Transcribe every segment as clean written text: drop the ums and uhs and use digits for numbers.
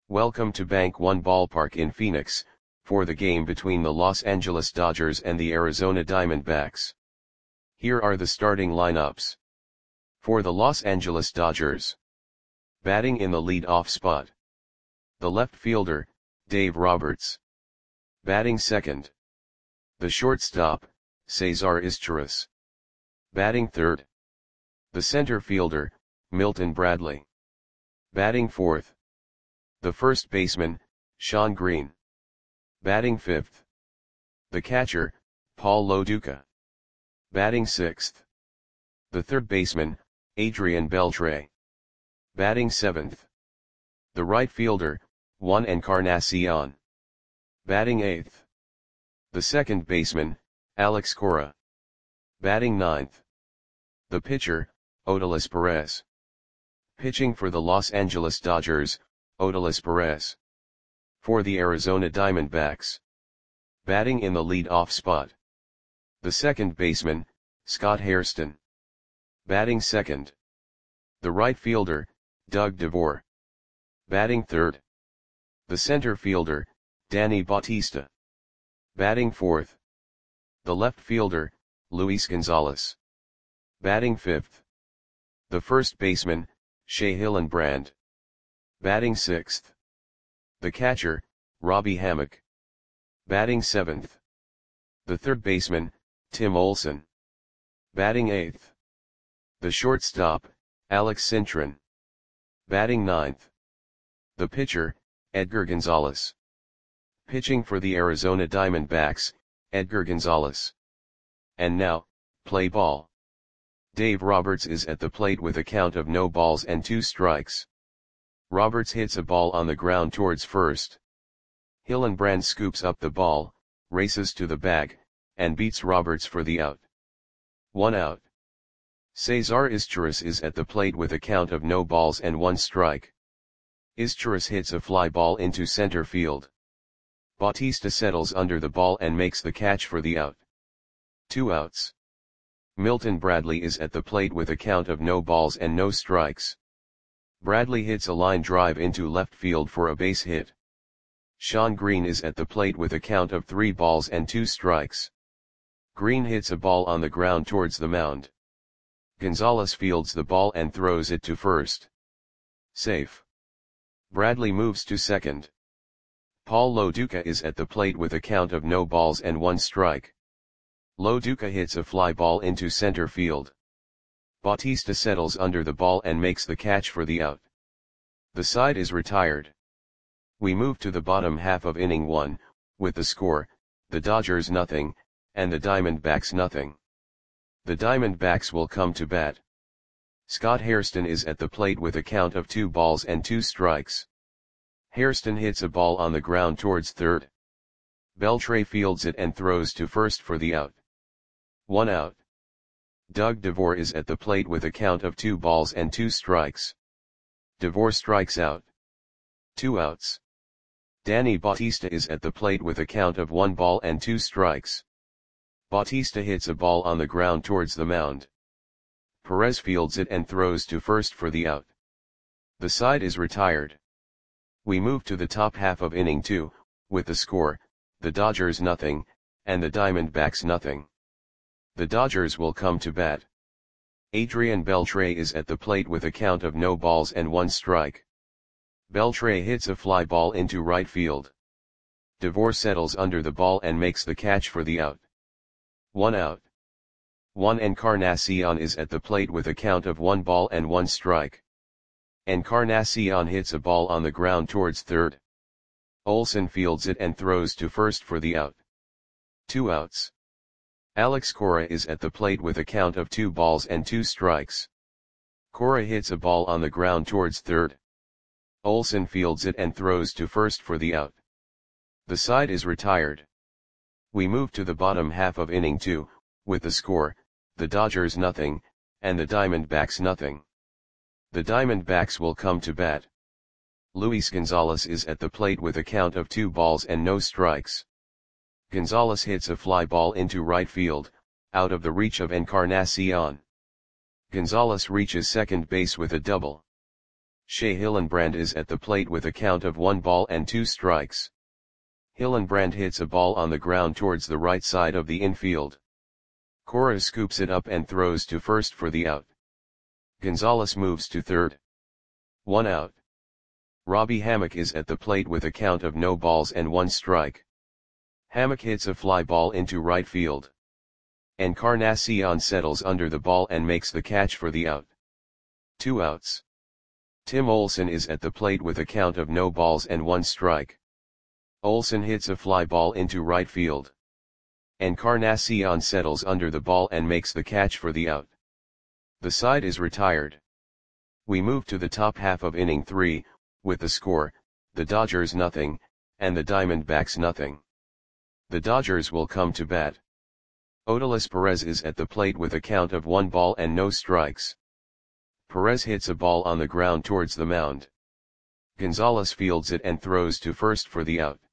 Welcome to Bank One Ballpark in Phoenix, for the game between the Los Angeles Dodgers and the Arizona Diamondbacks. Here are the starting lineups. For the Los Angeles Dodgers. Batting in the lead-off spot. The left fielder, Dave Roberts. Batting second. The shortstop, Cesar Izturis. Batting third. The center fielder, Milton Bradley. Batting fourth. The first baseman, Shawn Green. Batting fifth. The catcher, Paul Lo Duca. Batting sixth. The third baseman, Adrian Beltre. Batting seventh. The right fielder, Juan Encarnacion. Batting eighth. The second baseman, Alex Cora. Batting ninth. The pitcher, Odalis Perez. Pitching for the Los Angeles Dodgers, Odalis Perez. For the Arizona Diamondbacks. Batting in the lead-off spot. The second baseman, Scott Hairston. Batting second. The right fielder, Doug DeVore. Batting third. The center fielder, Danny Bautista. Batting fourth. The left fielder, Luis Gonzalez. Batting fifth. The first baseman, Shea Hillenbrand. Batting sixth. The catcher, Robbie Hammock. Batting seventh. The third baseman, Tim Olson. Batting eighth. The shortstop, Alex Cintron. Batting ninth. The pitcher, Edgar Gonzalez. Pitching for the Arizona Diamondbacks, Edgar Gonzalez. And now, play ball. Dave Roberts is at the plate with a count of no balls and 2 strikes. Roberts hits a ball on the ground towards first. Hillenbrand scoops up the ball, races to the bag, and beats Roberts for the out. 1 out. Cesar Izturis is at the plate with a count of no balls and 1 strike. Izturis hits a fly ball into center field. Bautista settles under the ball and makes the catch for the out. 2 outs. Milton Bradley is at the plate with a count of no balls and no strikes. Bradley hits a line drive into left field for a base hit. Shawn Green is at the plate with a count of 3 balls and 2 strikes. Green hits a ball on the ground towards the mound. Gonzalez fields the ball and throws it to first. Safe. Bradley moves to second. Paul Lo Duca is at the plate with a count of no balls and 1 strike. Lo Duca hits a fly ball into center field. Bautista settles under the ball and makes the catch for the out. The side is retired. We move to the bottom half of inning 1, with the score, the Dodgers nothing, and the Diamondbacks nothing. The Diamondbacks will come to bat. Scott Hairston is at the plate with a count of 2 balls and 2 strikes. Hairston hits a ball on the ground towards third. Beltre fields it and throws to first for the out. 1 out. Doug DeVore is at the plate with a count of 2 balls and 2 strikes. DeVore strikes out. 2 outs. Danny Bautista is at the plate with a count of 1 ball and 2 strikes. Bautista hits a ball on the ground towards the mound. Perez fields it and throws to first for the out. The side is retired. We move to the top half of inning 2, with the score, the Dodgers nothing, and the Diamondbacks nothing. The Dodgers will come to bat. Adrian Beltre is at the plate with a count of no balls and 1 strike. Beltre hits a fly ball into right field. DeVore settles under the ball and makes the catch for the out. 1 out. Juan Encarnacion is at the plate with a count of 1 ball and 1 strike. Encarnacion hits a ball on the ground towards third. Olson fields it and throws to first for the out. 2 outs. Alex Cora is at the plate with a count of 2 balls and 2 strikes. Cora hits a ball on the ground towards third. Olson fields it and throws to first for the out. The side is retired. We move to the bottom half of inning 2, with the score, the Dodgers nothing, and the Diamondbacks nothing. The Diamondbacks will come to bat. Luis Gonzalez is at the plate with a count of 2 balls and no strikes. Gonzalez hits a fly ball into right field, out of the reach of Encarnacion. Gonzalez reaches second base with a double. Shea Hillenbrand is at the plate with a count of 1 ball and 2 strikes. Hillenbrand hits a ball on the ground towards the right side of the infield. Cora scoops it up and throws to first for the out. Gonzalez moves to third. 1 out. Robbie Hammock is at the plate with a count of no balls and 1 strike. Hammock hits a fly ball into right field. Encarnacion settles under the ball and makes the catch for the out. 2 outs. Tim Olson is at the plate with a count of no balls and 1 strike. Olson hits a fly ball into right field. Encarnacion settles under the ball and makes the catch for the out. The side is retired. We move to the top half of inning 3, with the score, the Dodgers nothing, and the Diamondbacks nothing. The Dodgers will come to bat. Odalis Perez is at the plate with a count of 1 ball and no strikes. Perez hits a ball on the ground towards the mound. Gonzalez fields it and throws to first for the out.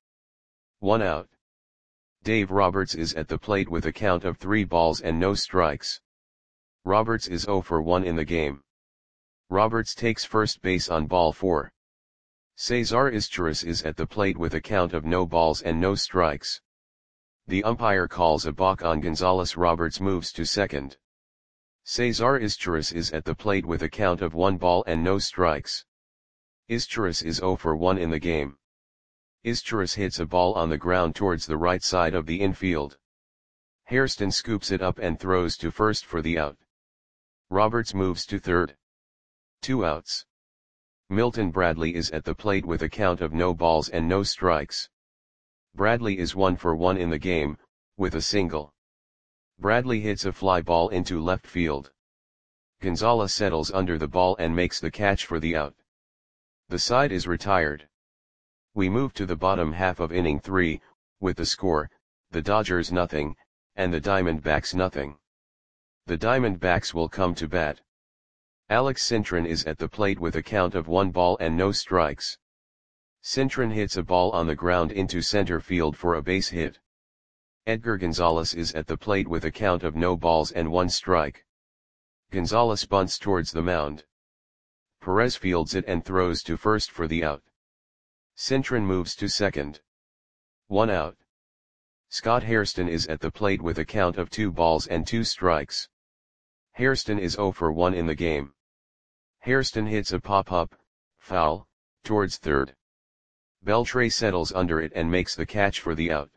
1 out. Dave Roberts is at the plate with a count of 3 balls and no strikes. Roberts is 0 for 1 in the game. Roberts takes first base on ball 4. Cesar Izturis is at the plate with a count of no balls and no strikes. The umpire calls a balk on Gonzalez. Roberts moves to second. Cesar Izturis is at the plate with a count of 1 ball and no strikes. Izturis is 0 for 1 in the game. Izturis hits a ball on the ground towards the right side of the infield. Hairston scoops it up and throws to first for the out. Roberts moves to third. 2 outs. Milton Bradley is at the plate with a count of no balls and no strikes. Bradley is 1 for 1 in the game, with a single. Bradley hits a fly ball into left field. Gonzalez settles under the ball and makes the catch for the out. The side is retired. We move to the bottom half of inning 3, with the score, the Dodgers nothing, and the Diamondbacks nothing. The Diamondbacks will come to bat. Alex Cintron is at the plate with a count of 1 ball and no strikes. Cintron hits a ball on the ground into center field for a base hit. Edgar Gonzalez is at the plate with a count of no balls and 1 strike. Gonzalez bunts towards the mound. Perez fields it and throws to first for the out. Cintron moves to second. 1 out. Scott Hairston is at the plate with a count of 2 balls and 2 strikes. Hairston is 0 for 1 in the game. Hairston hits a pop-up, foul, towards third. Beltre settles under it and makes the catch for the out.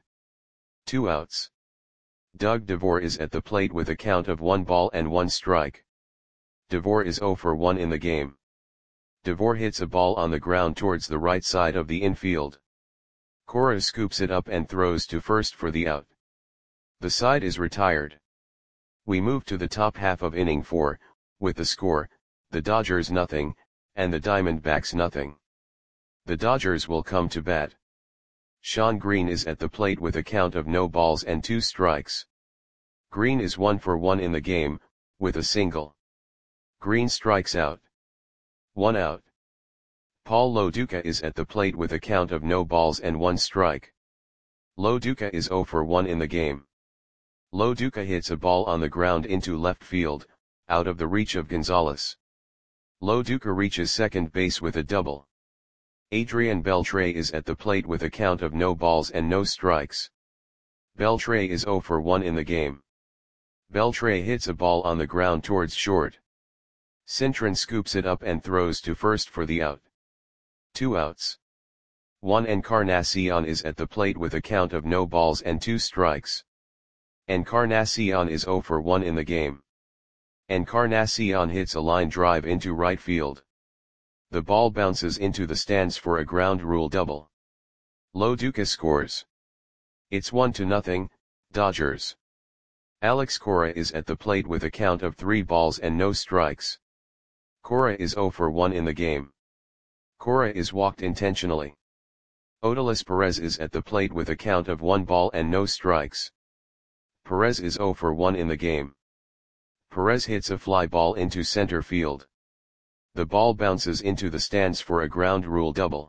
2 outs. Doug DeVore is at the plate with a count of 1 ball and 1 strike. DeVore is 0 for 1 in the game. DeVore hits a ball on the ground towards the right side of the infield. Cora scoops it up and throws to first for the out. The side is retired. We move to the top half of inning 4, with the score, the Dodgers nothing, and the Diamondbacks nothing. The Dodgers will come to bat. Sean Green is at the plate with a count of no balls and 2 strikes. Green is 1 for 1 in the game, with a single. Green strikes out. 1 out. Paul Loduca is at the plate with a count of no balls and 1 strike. Loduca is 0 for 1 in the game. Loduca hits a ball on the ground into left field, out of the reach of Gonzalez. Loduca reaches second base with a double. Adrian Beltre is at the plate with a count of no balls and no strikes. Beltre is 0 for 1 in the game. Beltre hits a ball on the ground towards short. Cintron scoops it up and throws to first for the out. 2 outs. Juan Encarnacion is at the plate with a count of no balls and 2 strikes. Encarnacion is 0 for 1 in the game. Encarnacion hits a line drive into right field. The ball bounces into the stands for a ground rule double. Loduca scores. It's 1-0, Dodgers. Alex Cora is at the plate with a count of 3 balls and no strikes. Cora is 0 for 1 in the game. Cora is walked intentionally. Odalis Perez is at the plate with a count of 1 ball and no strikes. Perez is 0 for 1 in the game. Perez hits a fly ball into center field. The ball bounces into the stands for a ground rule double.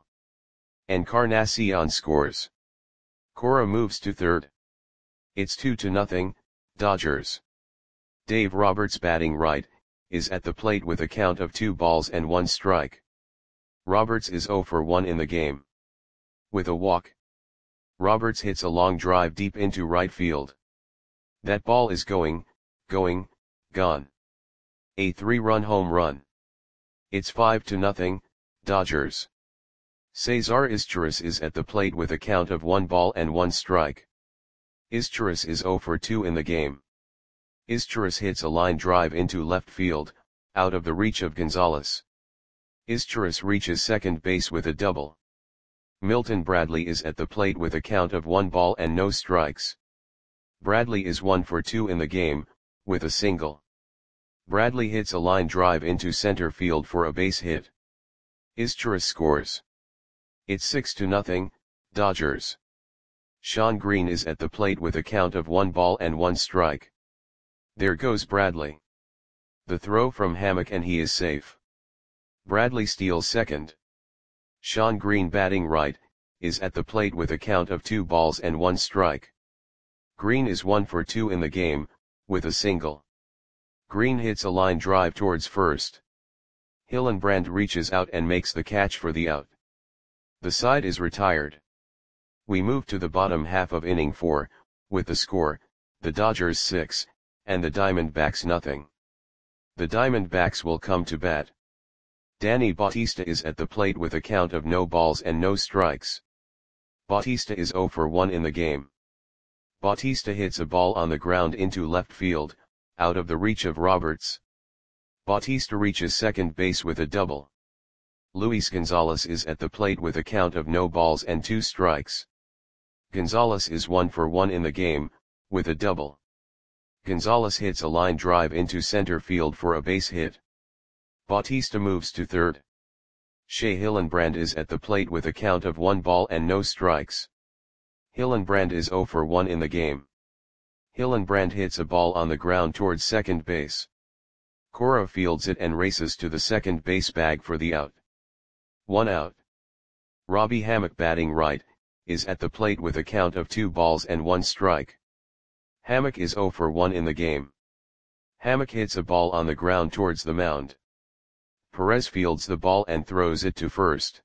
Encarnacion scores. Cora moves to third. It's 2-0, Dodgers. Dave Roberts, batting right, is at the plate with a count of 2 balls and 1 strike. Roberts is 0 for 1 in the game. With a walk, Roberts hits a long drive deep into right field. That ball is going, gone. A 3-run home run. It's 5-0, Dodgers. Cesar Izturis is at the plate with a count of 1 ball and 1 strike. Izturis is 0 for 2 in the game. Izturis hits a line drive into left field, out of the reach of Gonzalez. Izturis reaches second base with a double. Milton Bradley is at the plate with a count of 1 ball and no strikes. Bradley is 1 for 2 in the game, with a single. Bradley hits a line drive into center field for a base hit. Izturis scores. It's 6-0, Dodgers. Shawn Green is at the plate with a count of 1 ball and 1 strike. There goes Bradley. The throw from Hammock and he is safe. Bradley steals second. Shawn Green, batting right, is at the plate with a count of 2 balls and 1 strike. Green is 1 for 2 in the game, with a single. Green hits a line drive towards first. Hillenbrand reaches out and makes the catch for the out. The side is retired. We move to the bottom half of inning 4, with the score, the Dodgers 6, and the Diamondbacks nothing. The Diamondbacks will come to bat. Danny Bautista is at the plate with a count of no balls and no strikes. Bautista is 0 for 1 in the game. Bautista hits a ball on the ground into left field, out of the reach of Roberts. Bautista reaches second base with a double. Luis Gonzalez is at the plate with a count of no balls and 2 strikes. Gonzalez is 1 for 1 in the game, with a double. Gonzalez hits a line drive into center field for a base hit. Bautista moves to third. Shea Hillenbrand is at the plate with a count of 1 ball and no strikes. Hillenbrand is 0 for 1 in the game. Hillenbrand hits a ball on the ground towards second base. Cora fields it and races to the second base bag for the out. 1 out. Robbie Hammock, batting right, is at the plate with a count of 2 balls and 1 strike. Hammock is 0 for 1 in the game. Hammock hits a ball on the ground towards the mound. Perez fields the ball and throws it to first.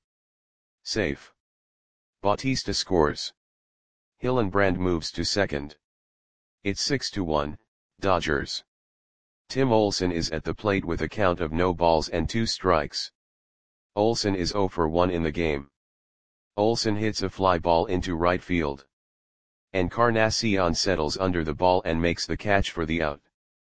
Safe. Bautista scores. Hillenbrand moves to second. It's 6-1, Dodgers. Tim Olson is at the plate with a count of no balls and 2 strikes. Olson is 0 for 1 in the game. Olson hits a fly ball into right field. Encarnacion settles under the ball and makes the catch for the out.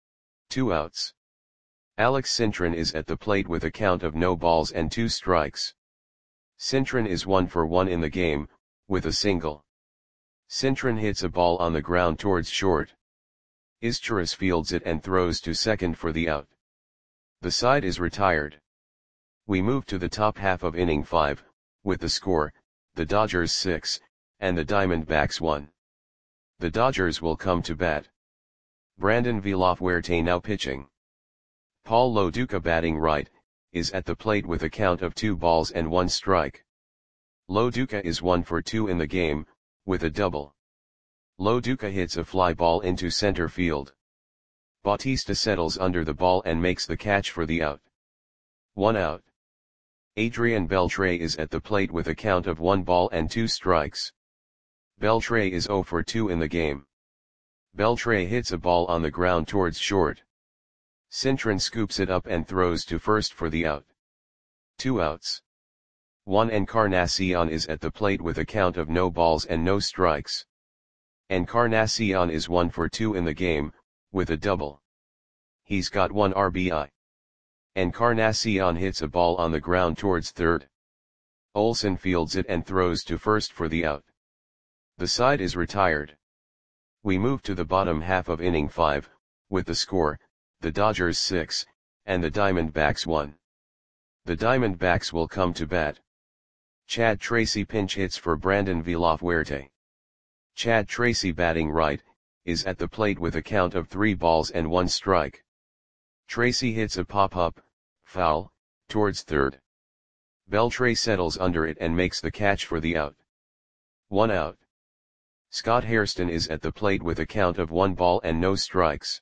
2 outs. Alex Cintron is at the plate with a count of no balls and 2 strikes. Cintron is 1 for 1 in the game, with a single. Cintron hits a ball on the ground towards short. Izturis fields it and throws to second for the out. The side is retired. We move to the top half of inning 5, with the score, the Dodgers 6, and the Diamondbacks 1. The Dodgers will come to bat. Brandon Villafuerte now pitching. Paul Lo Duca, batting right, is at the plate with a count of 2 balls and 1 strike. Lo Duca is 1 for 2 in the game, with a double. Lo Duca hits a fly ball into center field. Bautista settles under the ball and makes the catch for the out. 1 out. Adrian Beltre is at the plate with a count of 1 ball and 2 strikes. Beltre is 0 for 2 in the game. Beltre hits a ball on the ground towards short. Cintron scoops it up and throws to first for the out. 2 outs. Juan Encarnacion is at the plate with a count of no balls and no strikes. Encarnacion is 1 for 2 in the game, with a double. He's got 1 RBI. Encarnacion hits a ball on the ground towards third. Olson fields it and throws to first for the out. The side is retired. We move to the bottom half of inning 5, with the score, the Dodgers 6, and the Diamondbacks 1. The Diamondbacks will come to bat. Chad Tracy pinch hits for Brandon Villafuerte. Chad Tracy, batting right, is at the plate with a count of 3 balls and 1 strike. Tracy hits a pop-up, foul, towards third. Beltre settles under it and makes the catch for the out. 1 out. Scott Hairston is at the plate with a count of 1 ball and no strikes.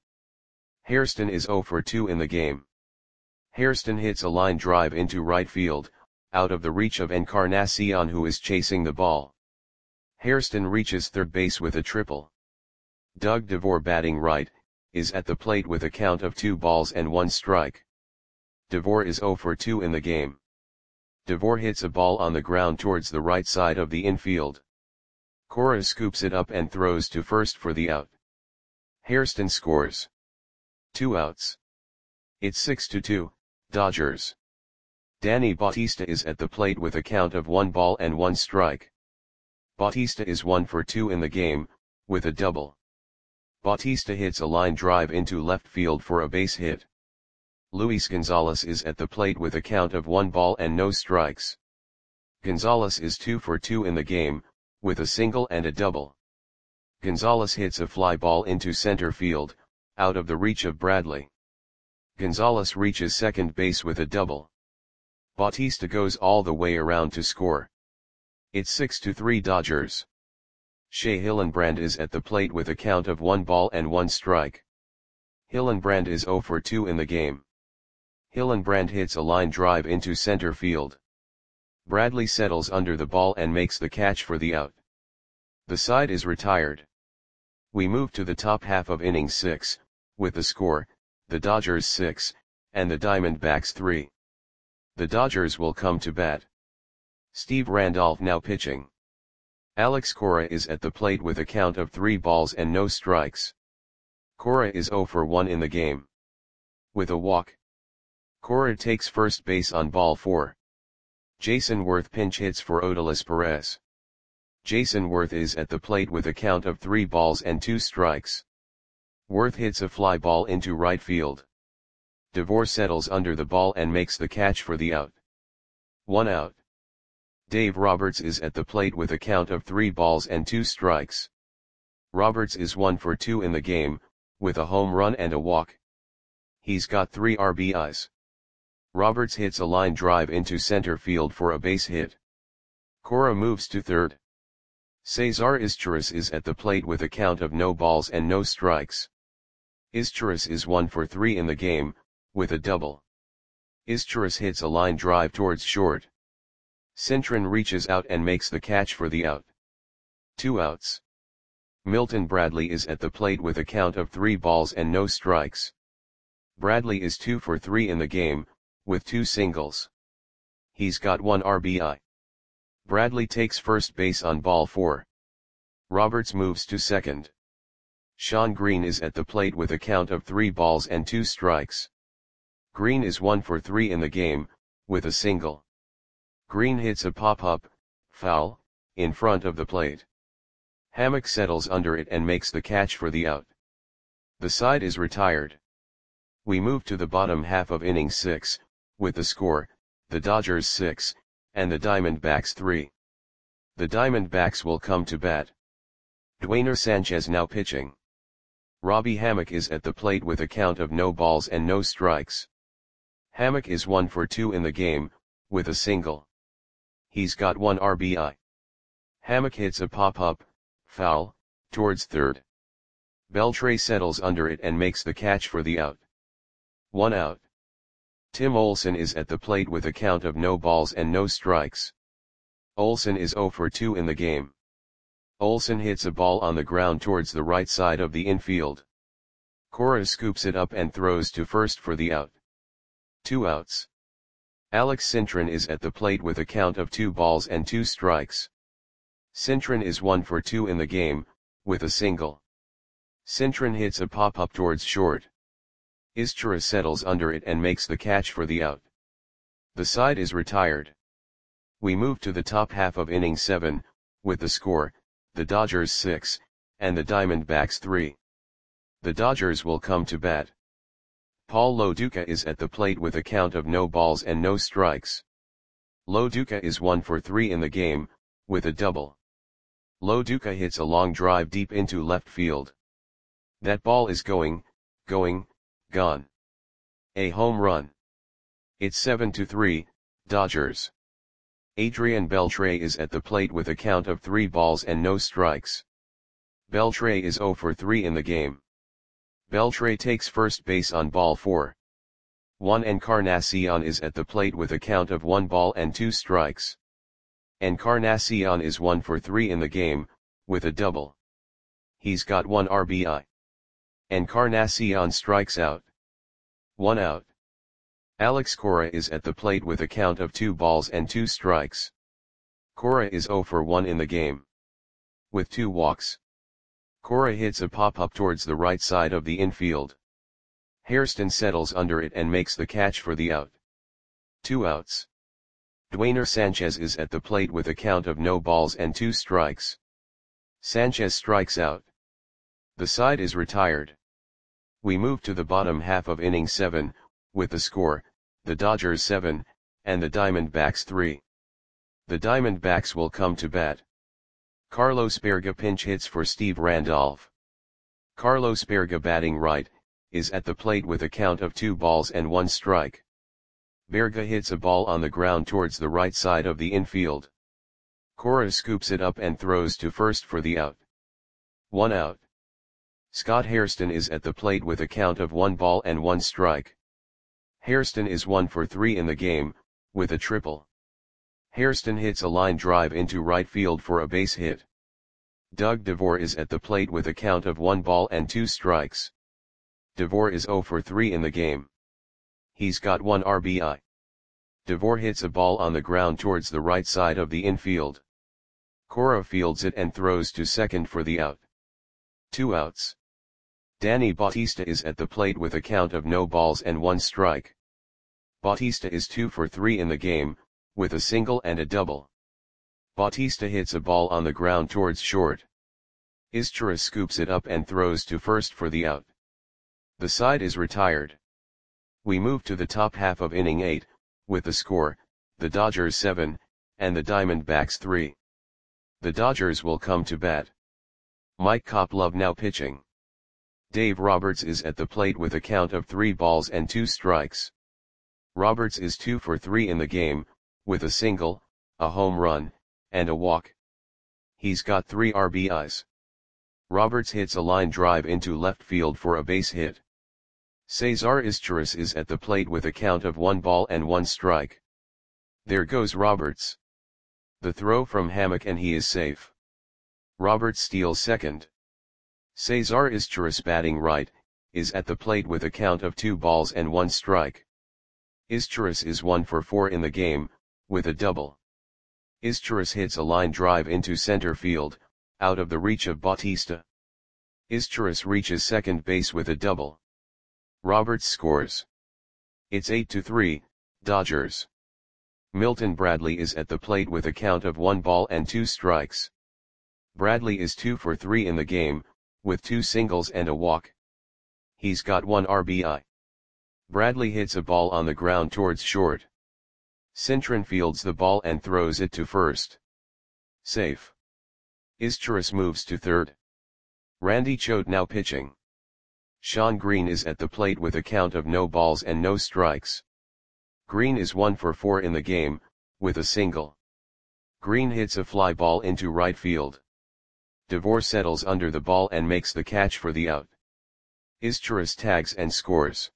Hairston is 0 for 2 in the game. Hairston hits a line drive into right field, out of the reach of Encarnacion, who is chasing the ball. Hairston reaches third base with a triple. Doug Devore, batting right, is at the plate with a count of 2 balls and 1 strike. Devore is 0 for 2 in the game. Devore hits a ball on the ground towards the right side of the infield. Cora scoops it up and throws to first for the out. Hairston scores. 2 outs. It's 6-2, Dodgers. Danny Bautista is at the plate with a count of 1 ball and 1 strike. Bautista is 1 for 2 in the game, with a double. Bautista hits a line drive into left field for a base hit. Luis Gonzalez is at the plate with a count of 1 ball and no strikes. Gonzalez is 2 for 2 in the game, with a single and a double. Gonzalez hits a fly ball into center field, out of the reach of Bradley. Gonzalez reaches second base with a double. Bautista goes all the way around to score. It's 6-3 Dodgers. Shea Hillenbrand is at the plate with a count of 1 ball and 1 strike. Hillenbrand is 0 for 2 in the game. Hillenbrand hits a line drive into center field. Bradley settles under the ball and makes the catch for the out. The side is retired. We move to the top half of inning 6, with the score, the Dodgers 6, and the Diamondbacks 3. The Dodgers will come to bat. Steve Randolph now pitching. Alex Cora is at the plate with a count of 3 balls and no strikes. Cora is 0 for 1 in the game. With a walk. Cora takes first base on ball 4. Jason Worth pinch hits for Odalis Perez. Jason Worth is at the plate with a count of 3 balls and 2 strikes. Worth hits a fly ball into right field. Devore settles under the ball and makes the catch for the out. 1 out. Dave Roberts is at the plate with a count of 3 balls and 2 strikes. Roberts is 1 for 2 in the game, with a home run and a walk. He's got 3 RBIs. Roberts hits a line drive into center field for a base hit. Cora moves to third. Cesar Izturis is at the plate with a count of no balls and no strikes. Izturis is 1 for 3 in the game, with a double. Izturis hits a line drive towards short. Cintron reaches out and makes the catch for the out. 2 outs. Milton Bradley is at the plate with a count of 3 balls and no strikes. Bradley is 2 for 3 in the game, with 2 singles. He's got 1 RBI. Bradley takes first base on ball 4. Roberts moves to second. Sean Green is at the plate with a count of 3 balls and 2 strikes. Green is 1 for 3 in the game, with a single. Green hits a pop-up, foul, in front of the plate. Hammock settles under it and makes the catch for the out. The side is retired. We move to the bottom half of inning 6, with the score, the Dodgers 6, and the Diamondbacks 3. The Diamondbacks will come to bat. Dwayner Sanchez now pitching. Robbie Hammock is at the plate with a count of no balls and no strikes. Hammock is 1 for 2 in the game, with a single. He's got 1 RBI. Hammock hits a pop-up, foul, towards third. Beltre settles under it and makes the catch for the out. 1 out. Tim Olson is at the plate with a count of no balls and no strikes. Olson is 0 for 2 in the game. Olson hits a ball on the ground towards the right side of the infield. Cora scoops it up and throws to first for the out. 2 outs. Alex Cintron is at the plate with a count of 2 balls and 2 strikes. Cintron is 1 for 2 in the game, with a single. Cintron hits a pop-up towards short. Izturis settles under it and makes the catch for the out. The side is retired. We move to the top half of inning 7, with the score, the Dodgers 6, and the Diamondbacks 3. The Dodgers will come to bat. Paul Lo Duca is at the plate with a count of no balls and no strikes. Lo Duca is 1 for 3 in the game, with a double. Lo Duca hits a long drive deep into left field. That ball is going, gone. A home run. It's 7-3, Dodgers. Adrian Beltre is at the plate with a count of 3 balls and no strikes. Beltre is 0 for 3 in the game. Beltre takes first base on ball 4. Juan Encarnacion is at the plate with a count of 1 ball and 2 strikes. Encarnacion is 1 for 3 in the game, with a double. He's got 1 RBI. Encarnacion strikes out. 1 out. Alex Cora is at the plate with a count of 2 balls and 2 strikes. Cora is 0 for 1 in the game. With 2 walks. Cora hits a pop-up towards the right side of the infield. Hairston settles under it and makes the catch for the out. 2 outs. Dwayner Sanchez is at the plate with a count of no balls and 2 strikes. Sanchez strikes out. The side is retired. We move to the bottom half of inning 7, with the score, the Dodgers 7, and the Diamondbacks 3. The Diamondbacks will come to bat. Carlos Berga pinch hits for Steve Randolph. Carlos Berga, batting right, is at the plate with a count of 2 balls and 1 strike. Berga hits a ball on the ground towards the right side of the infield. Cora scoops it up and throws to first for the out. 1 out. Scott Hairston is at the plate with a count of 1 ball and 1 strike. Hairston is 1 for 3 in the game, with a triple. Hairston hits a line drive into right field for a base hit. Doug DeVore is at the plate with a count of 1 ball and 2 strikes. DeVore is 0 for 3 in the game. He's got 1 RBI. DeVore hits a ball on the ground towards the right side of the infield. Cora fields it and throws to second for the out. 2 outs. Danny Bautista is at the plate with a count of no balls and 1 strike. Bautista is 2 for 3 in the game, with a single and a double. Bautista hits a ball on the ground towards short. Izturis scoops it up and throws to first for the out. The side is retired. We move to the top half of inning 8, with the score, the Dodgers 7, and the Diamondbacks 3. The Dodgers will come to bat. Mike Koplov now pitching. Dave Roberts is at the plate with a count of 3 balls and 2 strikes. Roberts is 2 for 3 in the game, with a single, a home run, and a walk. He's got 3 RBIs. Roberts hits a line drive into left field for a base hit. Cesar Izturis is at the plate with a count of 1 ball and 1 strike. There goes Roberts. The throw from Hammock and he is safe. Roberts steals second. Cesar Izturis, batting right, is at the plate with a count of 2 balls and 1 strike. Izturis is 1 for 4 in the game, with a double. Izturis hits a line drive into center field, out of the reach of Bautista. Izturis reaches second base with a double. Roberts scores. It's 8-3, Dodgers. Milton Bradley is at the plate with a count of 1 ball and 2 strikes. Bradley is 2 for 3 in the game, with 2 singles and a walk. He's got 1 RBI. Bradley hits a ball on the ground towards short. Cintron fields the ball and throws it to first. Safe. Izturis moves to third. Randy Choate now pitching. Sean Green is at the plate with a count of no balls and no strikes. Green is 1 for 4 in the game, with a single. Green hits a fly ball into right field. DeVore settles under the ball and makes the catch for the out. Izturis tags and scores.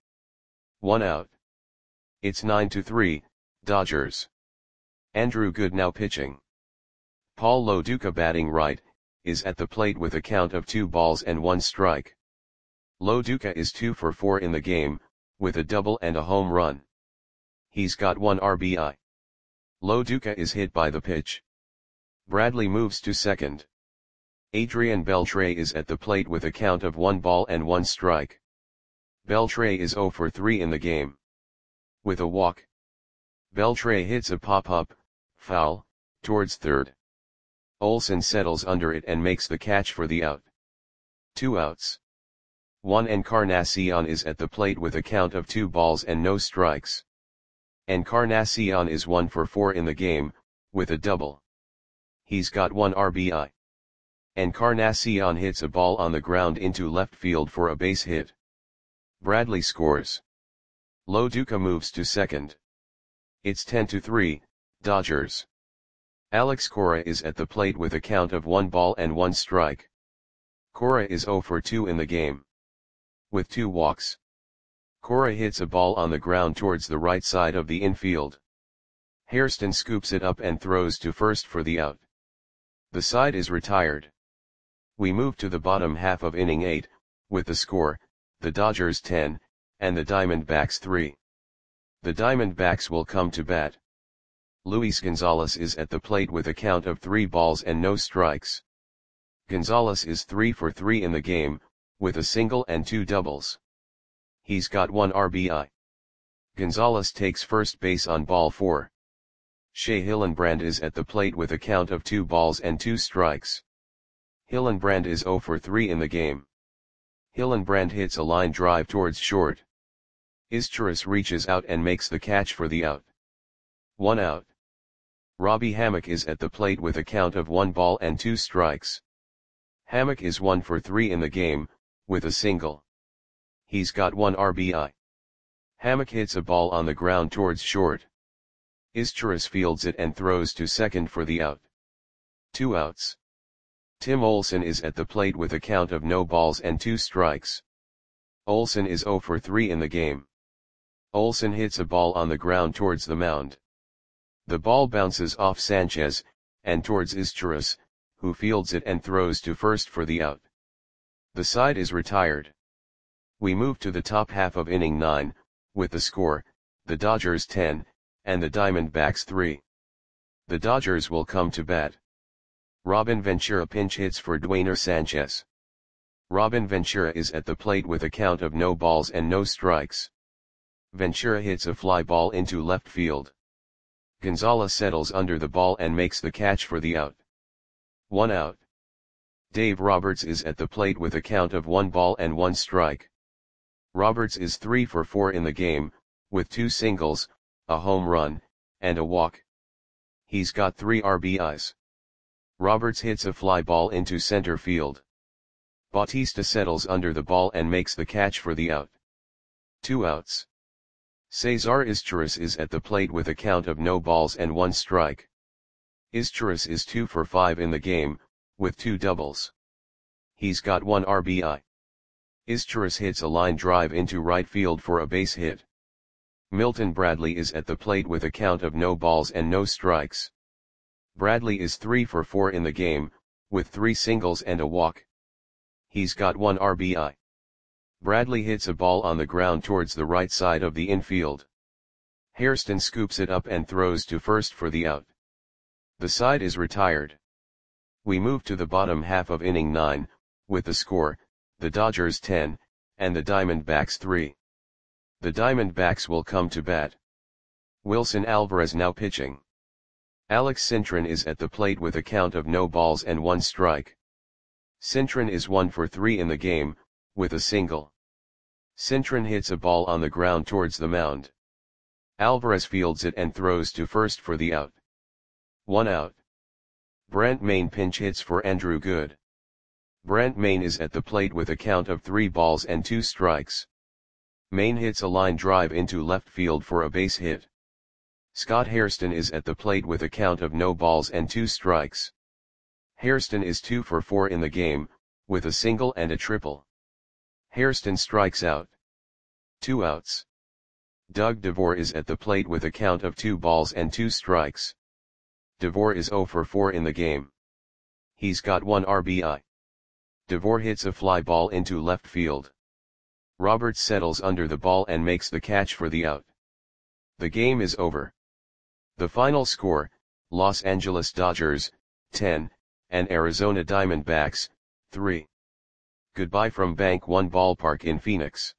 1 out. It's 9-3, Dodgers. Andrew Good now pitching. Paul Lo Duca, batting right, is at the plate with a count of 2 balls and 1 strike. Lo Duca is 2 for 4 in the game, with a double and a home run. He's got 1 RBI. Lo Duca is hit by the pitch. Bradley moves to second. Adrian Beltre is at the plate with a count of 1 ball and 1 strike. Beltre is 0 for 3 in the game. With a walk. Beltre hits a pop-up, foul, towards third. Olsen settles under it and makes the catch for the out. 2 outs. Juan Encarnacion is at the plate with a count of 2 balls and no strikes. Encarnacion is 1 for 4 in the game, with a double. He's got 1 RBI. Encarnacion hits a ball on the ground into left field for a base hit. Bradley scores. Lo Duca moves to second. It's 10-3, Dodgers. Alex Cora is at the plate with a count of 1 ball and 1 strike. Cora is 0 for 2 in the game. With 2 walks. Cora hits a ball on the ground towards the right side of the infield. Hairston scoops it up and throws to first for the out. The side is retired. We move to the bottom half of inning 8, with the score, the Dodgers 10, and the Diamondbacks 3. The Diamondbacks will come to bat. Luis Gonzalez is at the plate with a count of 3 balls and no strikes. Gonzalez is 3 for 3 in the game, with a single and 2 doubles. He's got 1 RBI. Gonzalez takes first base on ball 4. Shea Hillenbrand is at the plate with a count of 2 balls and 2 strikes. Hillenbrand is 0 for 3 in the game. Hillenbrand hits a line drive towards short. Izturis reaches out and makes the catch for the out. 1 out. Robbie Hammock is at the plate with a count of 1 ball and 2 strikes. Hammock is 1 for 3 in the game, with a single. He's got 1 RBI. Hammock hits a ball on the ground towards short. Izturis fields it and throws to second for the out. 2 outs. Tim Olson is at the plate with a count of no balls and 2 strikes. Olson is 0 for 3 in the game. Olson hits a ball on the ground towards the mound. The ball bounces off Sanchez, and towards Izturis, who fields it and throws to first for the out. The side is retired. We move to the top half of inning 9, with the score, the Dodgers 10, and the Diamondbacks 3. The Dodgers will come to bat. Robin Ventura pinch hits for Dwayner Sanchez. Robin Ventura is at the plate with a count of no balls and no strikes. Ventura hits a fly ball into left field. Gonzalez settles under the ball and makes the catch for the out. 1 out. Dave Roberts is at the plate with a count of 1 ball and 1 strike. Roberts is 3 for 4 in the game, with 2 singles, a home run, and a walk. He's got 3 RBIs. Roberts hits a fly ball into center field. Bautista settles under the ball and makes the catch for the out. 2 outs. Cesar Izturis is at the plate with a count of no balls and 1 strike. Izturis is 2 for 5 in the game, with 2 doubles. He's got 1 RBI. Izturis hits a line drive into right field for a base hit. Milton Bradley is at the plate with a count of no balls and no strikes. Bradley is 3 for 4 in the game, with 3 singles and a walk. He's got 1 RBI. Bradley hits a ball on the ground towards the right side of the infield. Hairston scoops it up and throws to first for the out. The side is retired. We move to the bottom half of inning 9, with the score, the Dodgers 10, and the Diamondbacks 3. The Diamondbacks will come to bat. Wilson Alvarez now pitching. Alex Cintron is at the plate with a count of no balls and 1 strike. Cintron is 1 for 3 in the game, with a single. Cintron hits a ball on the ground towards the mound. Alvarez fields it and throws to first for the out. 1 out. Brent Mayne pinch hits for Andrew Good. Brent Mayne is at the plate with a count of 3 balls and 2 strikes. Mayne hits a line drive into left field for a base hit. Scott Hairston is at the plate with a count of no balls and 2 strikes. Hairston is 2 for 4 in the game, with a single and a triple. Hairston strikes out. 2 outs. Doug DeVore is at the plate with a count of 2 balls and 2 strikes. DeVore is 0 for 4 in the game. He's got 1 RBI. DeVore hits a fly ball into left field. Roberts settles under the ball and makes the catch for the out. The game is over. The final score, Los Angeles Dodgers, 10, and Arizona Diamondbacks, 3. Goodbye from Bank One Ballpark in Phoenix.